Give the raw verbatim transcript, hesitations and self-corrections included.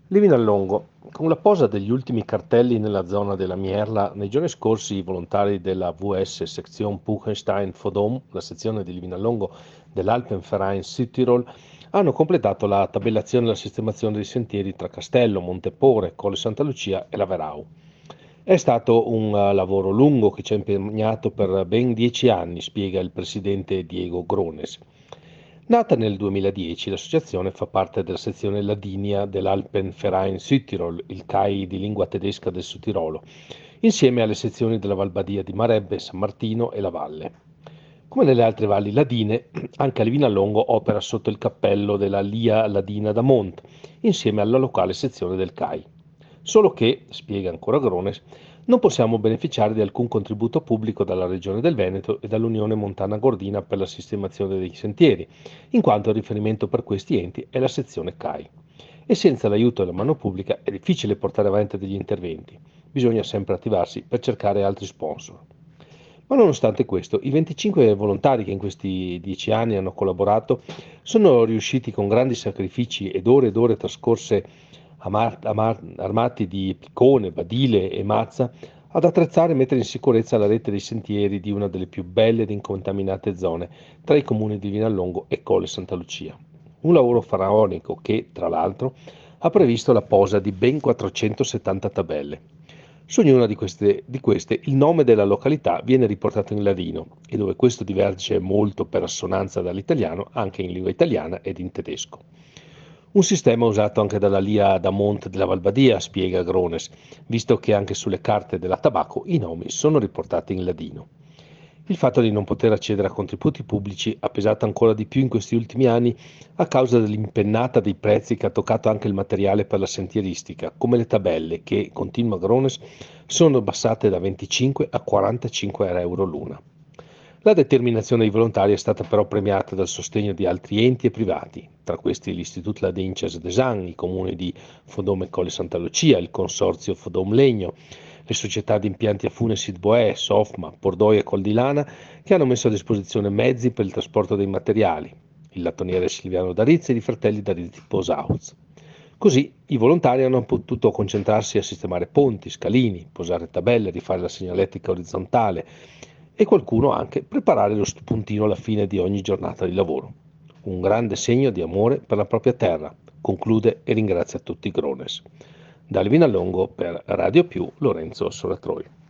Livinallongo. Con la posa degli ultimi cartelli nella zona della Mierla, nei giorni scorsi i volontari della V S Sezione Buchenstein-Vodom, la sezione di Livinallongo dell'Alpenverein Südtirol, hanno completato la tabellazione e la sistemazione dei sentieri tra Castello, Montepore, Colle Santa Lucia e la Verau. È stato un uh, lavoro lungo che ci ha impegnato per ben dieci anni, spiega il presidente Diego Grones. Nata nel duemiladieci, l'associazione fa parte della sezione Ladinia dell'Alpenverein Südtirol, il C A I di lingua tedesca del Sudtirolo, insieme alle sezioni della Valbadia di Marebbe, San Martino e La Valle. Come nelle altre valli ladine, anche a Livinallongo opera sotto il cappello della Lia Ladina da Mont, insieme alla locale sezione del C A I. Solo che, spiega ancora Grones, non possiamo beneficiare di alcun contributo pubblico dalla Regione del Veneto e dall'Unione Montana Gordina per la sistemazione dei sentieri, in quanto il riferimento per questi enti è la sezione C A I. E senza l'aiuto della mano pubblica è difficile portare avanti degli interventi. Bisogna sempre attivarsi per cercare altri sponsor. Ma nonostante questo, i venticinque volontari che in questi dieci anni hanno collaborato sono riusciti con grandi sacrifici ed ore ed ore trascorse amar- amar- armati di piccone, badile e mazza ad attrezzare e mettere in sicurezza la rete dei sentieri di una delle più belle ed incontaminate zone tra i comuni di Vinallongo e Colle Santa Lucia. Un lavoro faraonico che, tra l'altro, ha previsto la posa di ben quattrocentosettanta tabelle. Su ognuna di queste, di queste il nome della località viene riportato in ladino e dove questo diverge molto per assonanza dall'italiano, anche in lingua italiana ed in tedesco. Un sistema usato anche dalla Lia da Mont della Valbadia, spiega Grones, visto che anche sulle carte della tabacco i nomi sono riportati in ladino. Il fatto di non poter accedere a contributi pubblici ha pesato ancora di più in questi ultimi anni a causa dell'impennata dei prezzi che ha toccato anche il materiale per la sentieristica, come le tabelle che, continua Grones, sono abbassate da venticinque a quarantacinque euro l'una. La determinazione dei volontari è stata però premiata dal sostegno di altri enti e privati, tra questi l'Istitut Ladin-Ces Desan, i comuni di Fodom e Colle Santa Lucia, il consorzio Fodom Legno, le società di impianti a fune Sidboè, Sofma, Pordoi e Col di Lana, che hanno messo a disposizione mezzi per il trasporto dei materiali, il lattoniere Silviano Darizzi e i fratelli Darizzi Posauz. Così i volontari hanno potuto concentrarsi a sistemare ponti, scalini, posare tabelle, rifare la segnaletica orizzontale e qualcuno anche preparare lo spuntino alla fine di ogni giornata di lavoro. Un grande segno di amore per la propria terra, conclude e ringrazia tutti Grones. Da Livinallongo per Radio Più, Lorenzo Soratroi.